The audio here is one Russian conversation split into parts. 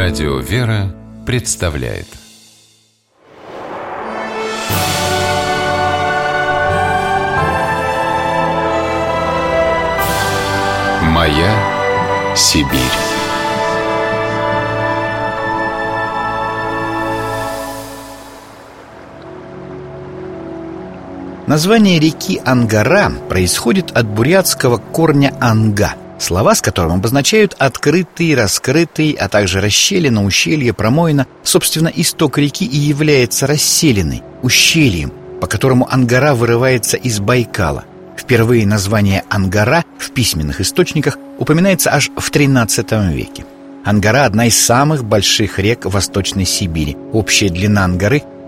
Радио «Вера» представляет «Моя Сибирь». Название реки Ангара происходит от бурятского корня «анга», слова с которым обозначают открытый, раскрытый, а также расщелина, ущелье, промоина. Собственно, исток реки и является расселиной, ущельем, по которому Ангара вырывается из Байкала. Впервые название Ангара в письменных источниках упоминается аж в XIII веке. Ангара – одна из самых больших рек Восточной Сибири. Общая длина Ангары –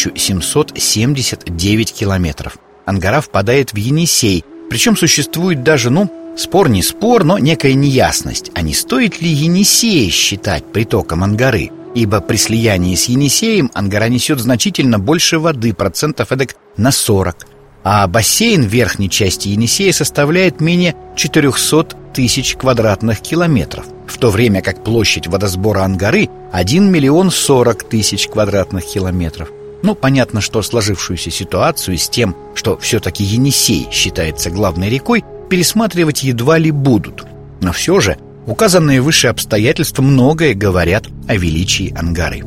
1779 километров. Ангара впадает в Енисей, причем существует даже, спор не спор, но некая неясность, а не стоит ли Енисей считать притоком Ангары, ибо при слиянии с Енисеем Ангара несет значительно больше воды, процентов эдак на 40, а бассейн верхней части Енисея составляет менее 400 тысяч квадратных километров, в то время как площадь водосбора Ангары 1 миллион 40 тысяч квадратных километров. Понятно, что сложившуюся ситуацию с тем, что все-таки Енисей считается главной рекой, пересматривать едва ли будут. Но все же указанные выше обстоятельства многое говорят о величии Ангары.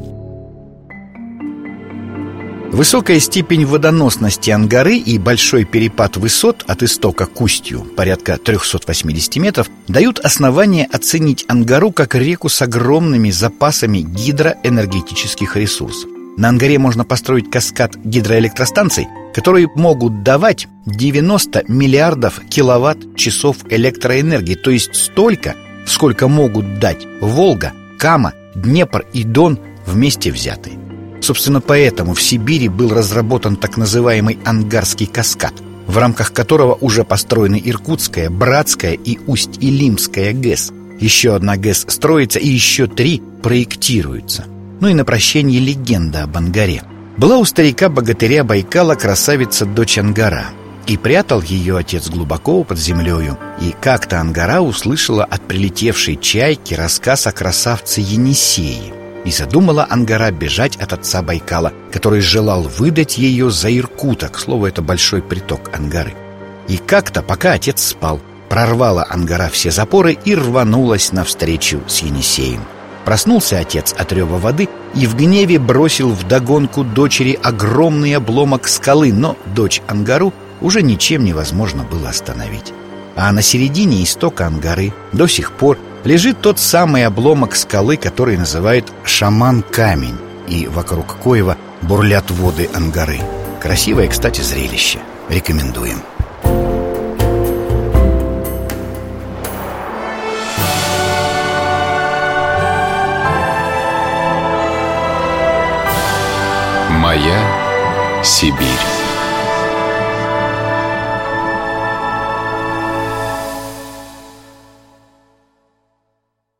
Высокая степень водоносности Ангары и большой перепад высот от истока к устью, порядка 380 метров, дают основание оценить Ангару как реку с огромными запасами гидроэнергетических ресурсов. На Ангаре можно построить каскад гидроэлектростанций, которые могут давать 90 миллиардов киловатт-часов электроэнергии, то есть столько, сколько могут дать Волга, Кама, Днепр и Дон вместе взятые. Собственно, поэтому в Сибири был разработан так называемый Ангарский каскад, в рамках которого уже построены Иркутская, Братская и Усть-Илимская ГЭС. Еще одна ГЭС строится и еще 3 проектируются. И на прощение легенда об Ангаре. Была у старика-богатыря Байкала красавица-дочь Ангара, и прятал ее отец глубоко под землею. И как-то Ангара услышала от прилетевшей чайки рассказ о красавце Енисее, и задумала Ангара бежать от отца Байкала, который желал выдать ее за Иркута. К слову, это большой приток Ангары. И как-то, пока отец спал, прорвала Ангара все запоры и рванулась навстречу с Енисеем. Проснулся отец от рева воды и в гневе бросил вдогонку дочери огромный обломок скалы, но дочь Ангару уже ничем невозможно было остановить. А на середине истока Ангары до сих пор лежит тот самый обломок скалы, который называют Шаман-камень, и вокруг коего бурлят воды Ангары. Красивое, кстати, зрелище. Рекомендуем. «Моя Сибирь».